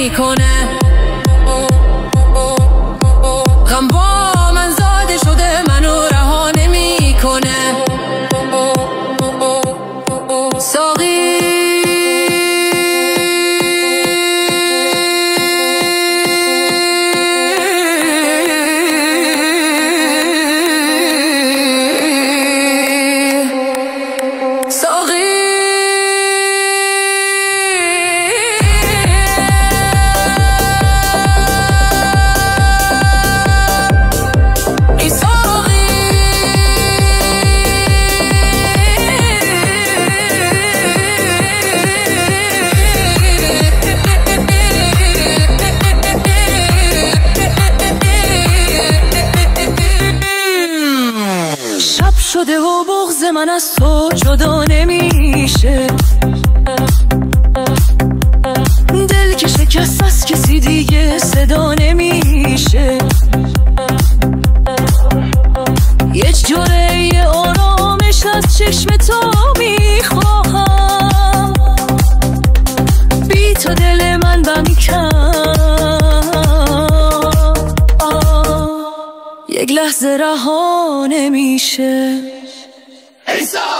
میکنه، غم با من زاده شده منو رها نمیکنه. ساقی شده و بغض من از تو جدا نمیشه، دل که شکست از کسی دیگه صدا نمیشه. یه جوره آرامش از چشم تو میخواهم، بی تو دل من بمی کن، یک لحظه رها نمیشه.